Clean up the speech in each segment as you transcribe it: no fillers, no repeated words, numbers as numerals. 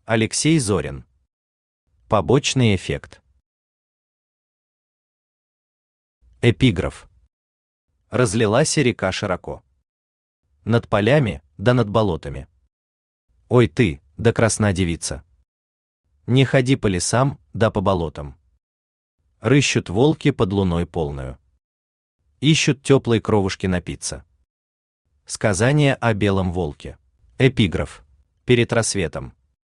Алексей Зорин. Побочный эффект. Эпиграф. Разлилась река широко. Над полями, да над болотами. Ой ты, да красна девица. Не ходи по лесам, да по болотам. Рыщут волки под луной полную. Ищут теплой кровушки напиться. Сказание о белом волке. Эпиграф. Перед рассветом.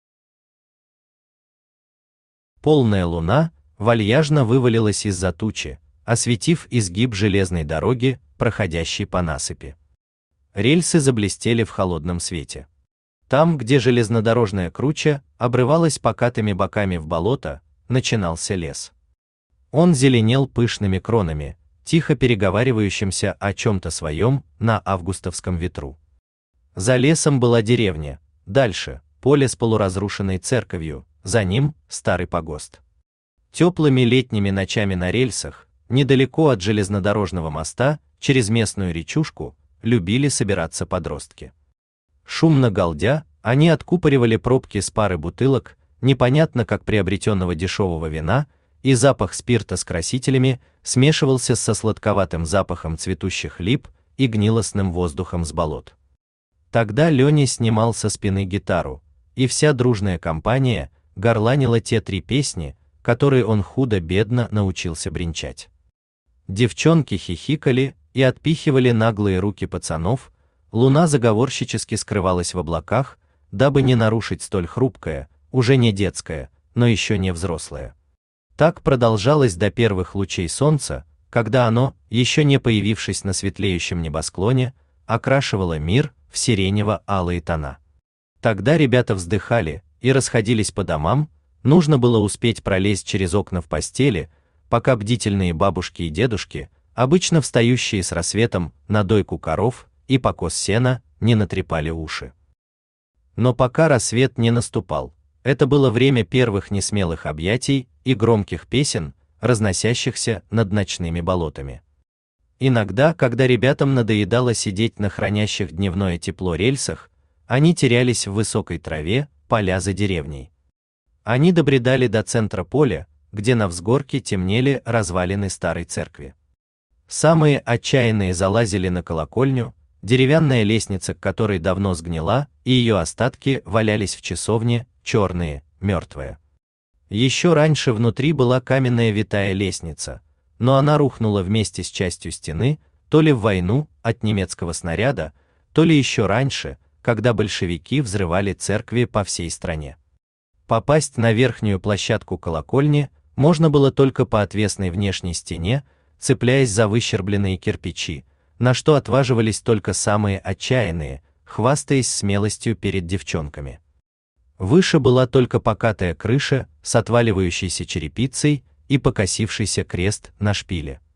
Полная луна вальяжно вывалилась из-за тучи, осветив изгиб железной дороги, проходящей по насыпи. Рельсы заблестели в холодном свете. Там, где железнодорожная круча обрывалась покатыми боками в болото, начинался лес. Он зеленел пышными кронами, тихо переговаривающимся о чем-то своем на августовском ветру. За лесом была деревня, дальше поле с полуразрушенной церковью, за ним старый погост. Теплыми летними ночами на рельсах, недалеко от железнодорожного моста, через местную речушку, любили собираться подростки. Шумно галдя, они откупоривали пробки с пары бутылок, непонятно как приобретенного дешевого вина, и запах спирта с красителями смешивался со сладковатым запахом цветущих лип и гнилостным воздухом с болот. Тогда Леня снимал со спины гитару, и вся дружная компания горланила те 3 песни, которые он худо-бедно научился бренчать. Девчонки хихикали и отпихивали наглые руки пацанов, луна заговорщически скрывалась в облаках, дабы не нарушить столь хрупкое, уже не детское, но еще не взрослое. Так продолжалось до первых лучей солнца, когда оно, еще не появившись на светлеющем небосклоне, окрашивало мир в сиренево-алые тона. Тогда ребята вздыхали и расходились по домам, нужно было успеть пролезть через окна в постели, пока бдительные бабушки и дедушки, обычно встающие с рассветом на дойку коров и покос сена, не натрепали уши. Но пока рассвет не наступал, это было время первых несмелых объятий и громких песен, разносящихся над ночными болотами. Иногда, когда ребятам надоедало сидеть на хранящих дневное тепло рельсах, они терялись в высокой траве, поля за деревней. Они добредали до центра поля, где на взгорке темнели развалины старой церкви. Самые отчаянные залазили на колокольню, деревянная лестница к которой давно сгнила, и ее остатки валялись в часовне, черные, мертвые. Еще раньше внутри была каменная витая лестница, но она рухнула вместе с частью стены, то ли в войну от немецкого снаряда, то ли еще раньше, когда большевики взрывали церкви по всей стране. Попасть на верхнюю площадку колокольни можно было только по отвесной внешней стене, цепляясь за выщербленные кирпичи, на что отваживались только самые отчаянные, хвастаясь смелостью перед девчонками. Выше была только покатая крыша с отваливающейся черепицей и покосившийся крест на шпиле.